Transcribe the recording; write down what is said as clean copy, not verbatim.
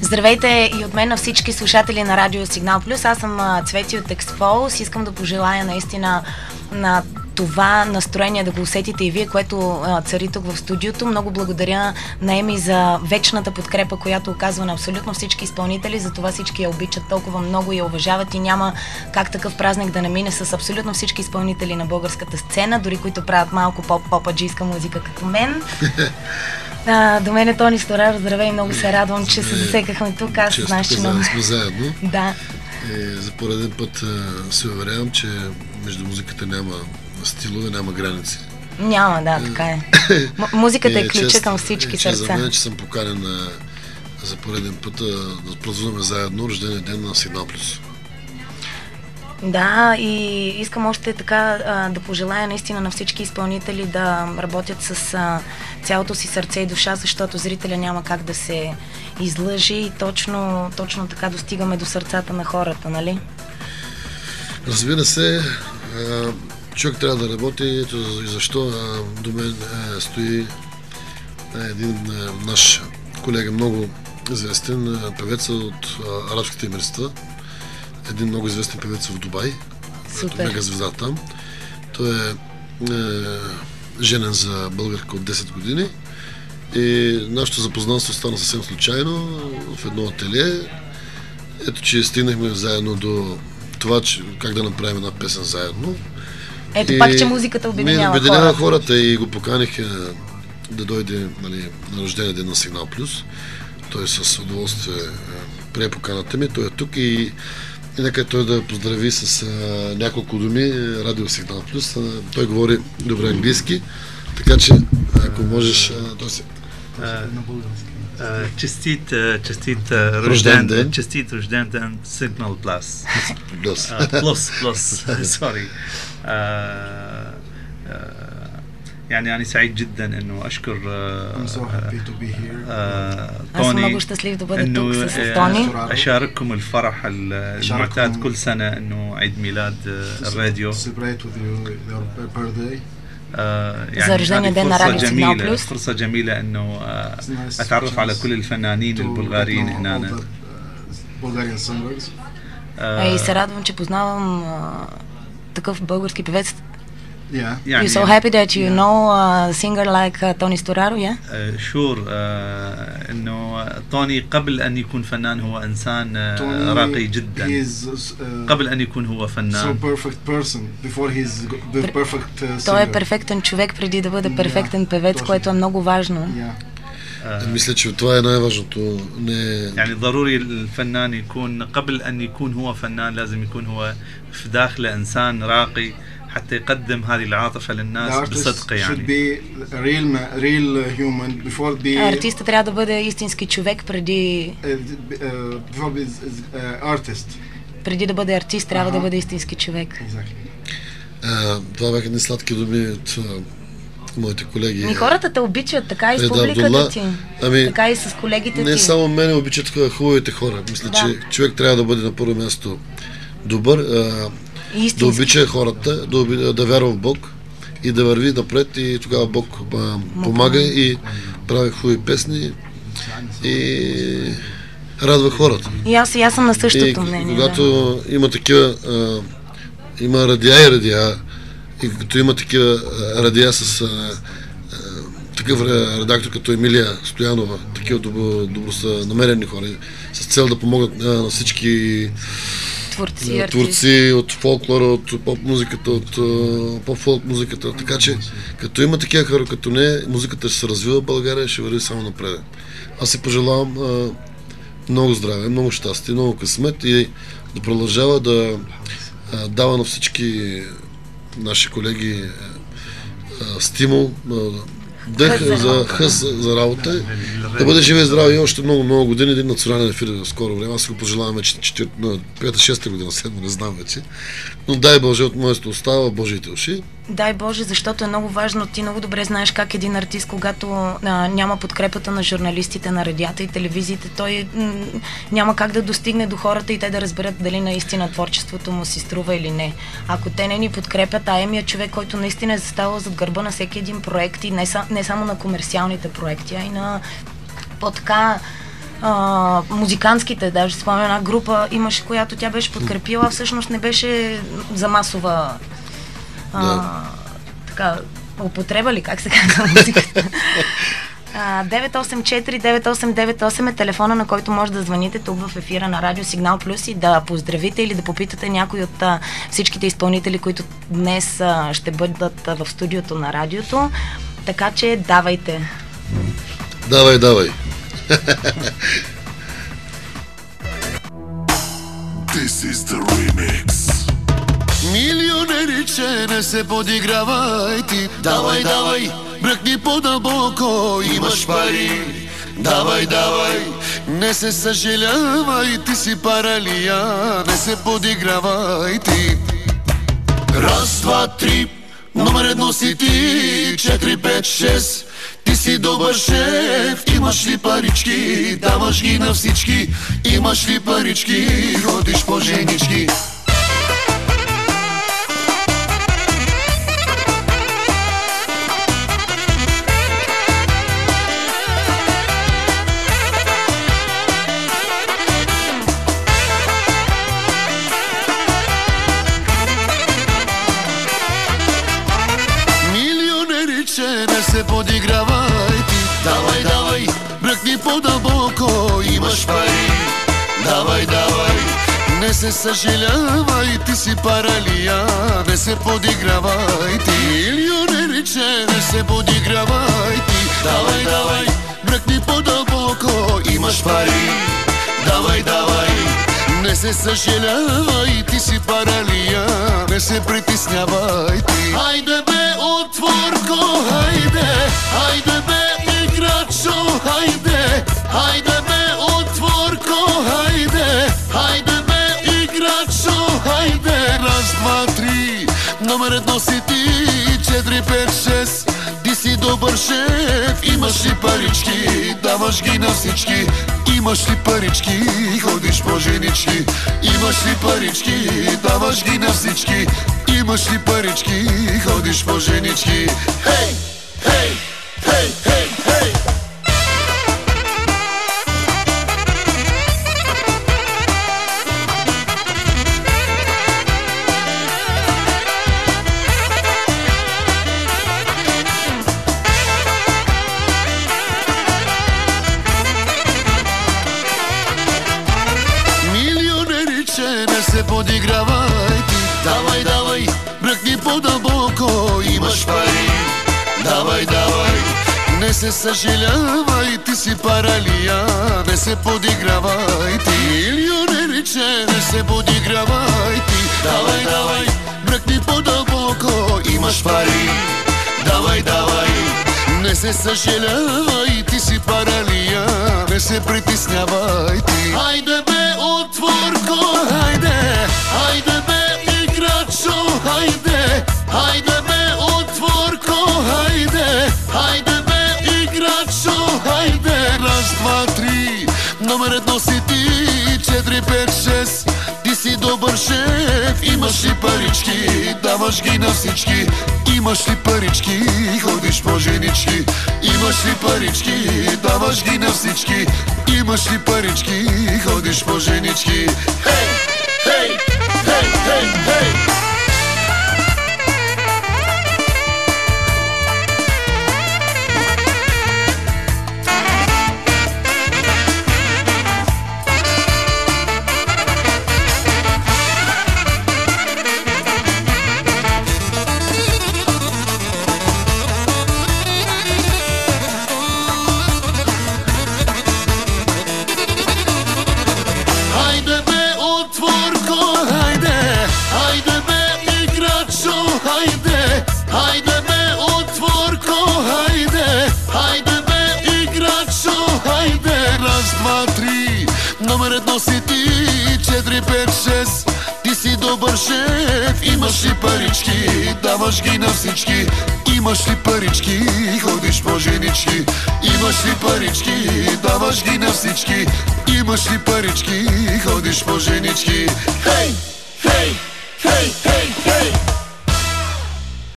Здравейте и от мен на всички слушатели на Радио Сигнал Плюс. Аз съм Цвети от Експоус. Искам да пожелая наистина на това настроение да го усетите и вие, което цари тук в студиото. Много благодаря на Еми за вечната подкрепа, която оказва на абсолютно всички изпълнители. За това всички я обичат толкова много и я уважават и няма как такъв празник да не мине с абсолютно всички изпълнители на българската сцена, дори които правят малко поп-попаджийска музика като мен. До мен е Тони Стораро, здравей, много се радвам, че се засекахме тук. Аз знаеш, че много... сме заедно. Да. За пореден път се уверявам, че между музиката няма стилове, няма граници. Няма, да, така е. Музиката е ключа към всички сърца. За мен, че съм поканен за пореден път да празнуваме заедно рождения ден на Сигнал Плюс. Да, и искам още така да пожелая наистина на всички изпълнители да работят с цялото си сърце и душа, защото зрителя няма как да се излъжи и точно така достигаме до сърцата на хората, нали? Разбира се, човек трябва да работи, ето и защо до мен стои един наш колега, много известен певец от Арабските емирства, един много известен певец в Дубай, който мега звезда там. Той е женен за българка от 10 години и нашето запознанство стана съвсем случайно в едно ателие. Ето, че стигнахме заедно до това, че как да направим една песен заедно. Ето и пак, че музиката обединява хората и го поканих да дойде, нали, на рождения ден на Сигнал Плюс. Той с удоволствие прие поканата ми. Той е тук и нека той да поздрави с няколко думи Радио Сигнал Плюс. Той говори добре английски, така че ако можеш да се... Честит рожден ден, честит рожден ден Сигнал Плюс. Плюс, sorry. يعني أنا سعيد جدا إنه أشكر طوني إنه أشارككم الفرح المعتاد كل سنة إنه عيد ميلاد الراديو. يعني فرصة جميلة إنه أتعرف على كل الفنانين البلغاريين هنا. И се радвам, че познавам такъв български певец. Yeah. You're so happy that you know a singer like Tony Storaro, yeah? Sure. إنه توني قبل أن يكون فنان هو إنسان راقي جدا. قبل أن يكون هو فنان. So perfect person before he's the perfect singer. Той е перфектен човек преди да бъде перфектен певец, което е много важно. мисля, че това е най-важното. يعني ضروري الفنان يكون قبل أن يكون هو فنان لازم يكون هو في داخله إنسان راقي حتى يقدم هذه العاطفة للناس بصدق يعني. Should be real human before be. Артистът трябва да бъде истински човек преди. Before be artist. Преди да бъде артист, трябва да бъде истински човек. Това бяха не сладки думи от моите колеги. И хората те обичат, така и с публиката ти, така и с колегите ти. Не само мене обичат хубавите хора. Мисля, че човек трябва да бъде на първо място добър, да обича хората, да вярва в Бог и да върви напред, и тогава Бог помага и прави хубави песни и радва хората. И аз съм на същото мнение. Когато има такива, има радиа, и като има такива радиа с такъв редактор като Емилия Стоянова, такива добронамерени хора, с цел да помогнат на всички творци от фолклора, от поп-музиката, от поп-фолк музиката. Така че, като има такива хора, като не, музиката ще се развива, България ще върви само напред. Аз си пожелавам много здраве, много щастие, много късмет и да продължава да дава на всички наши колеги стимул, дъх за работа, да бъде живе и здраве и още много години, един национален ефир в скоро време. Аз си го пожелавам вече 5-6 година, 7, не знам вече. Но дай Боже от моето остава Божиите уши. Дай Боже, защото е много важно. Ти много добре знаеш как един артист, когато няма подкрепата на журналистите, на радията и телевизиите, той няма как да достигне до хората и те да разберат дали наистина творчеството му си струва или не. Ако те не ни подкрепят, Еми е човек, който наистина е заставал зад гърба на всеки един проект и не само на комерциалните проекти, а и на по-така музикантските, даже спомням една група имаше, която тя беше подкрепила, всъщност не беше за масова така, употреба ли, как се казва музиката. 984-9898 е телефона, на който може да звъните тук в ефира на Радио Сигнал Плюс и да поздравите или да попитате някой от всичките изпълнители, които днес ще бъдат в студиото на радиото. Така че давайте. Давай. This is the remix. Милионери, че не се подигравай ти. Давай, бръкни по-дълбоко, имаш пари. Давай, не се съжалявай, ти си паралия. Не се подигравай ти. Раз, два, три, номер едно си ти. 4, 5, 6. Ти си добър шеф, имаш ли парички, даваш ги на всички. Имаш ли парички, ходиш по женички. Милионери, че не се подигравай ти. Давай, бръкни по-дълбоко, имаш пари. Давай, не се съжалявай, ти си паралия. Не се подигравай ти. Милионери, че не се подигравай ти. Давай, бръкни по-дълбоко, имаш пари. Давай, не се съжалявай, ти си паралия. Не се притеснявай ти. Хайде бе, отворко, хайде бе, играчо, хайде бе, отворко, хайде бе, играчо, хайде. Раз, два, три, номер едно си ти. 4, 5, 6. Ти си добър шеф, имаш ли парички, даваш ги на всички. Имаш ли парички, ходиш по женички. Имаш ли парички, даваш ги на всички. Имаш ли парички, ходиш по женички. Хей! се подигравай ти. Давай, бръкни по-дълбоко, имаш пари. Давай, не се съжалявай, ти си паралия. Не се подигравай ти. Милионери, че не се подигравай ти. Давай, бръкни по-дълбоко, имаш пари. Давай, не се съжалявай, ти си паралия. Не се притеснявай ти. Хайде бе, отворко, хайде бе, играчо, хайде бе, отворко, хайде бе, играчо, хайде. Раз, два, три, номер едно си ти. 4, 5, 6. Ти си добър шеф, имаш ли парички, даваш ги на всички. Имаш ли парички, ходиш по женички. Имаш ли парички, даваш ги на всички. Имаш ли парички, ходиш по женички. Хей, хей, хей, хей, хей. Хайде бе, отворко, хайде бе, играчо, хайде. Раз, два, три, номер едно си ти. 4, 5, 6. Ти си добър шеф, имаш ли парички, даваш ги на всички. Имаш ли парички, ходиш по женички. Имаш ли парички, даваш ги на всички. Имаш ли парички, ходиш по женички. Хей, хей, хей, хей, хей.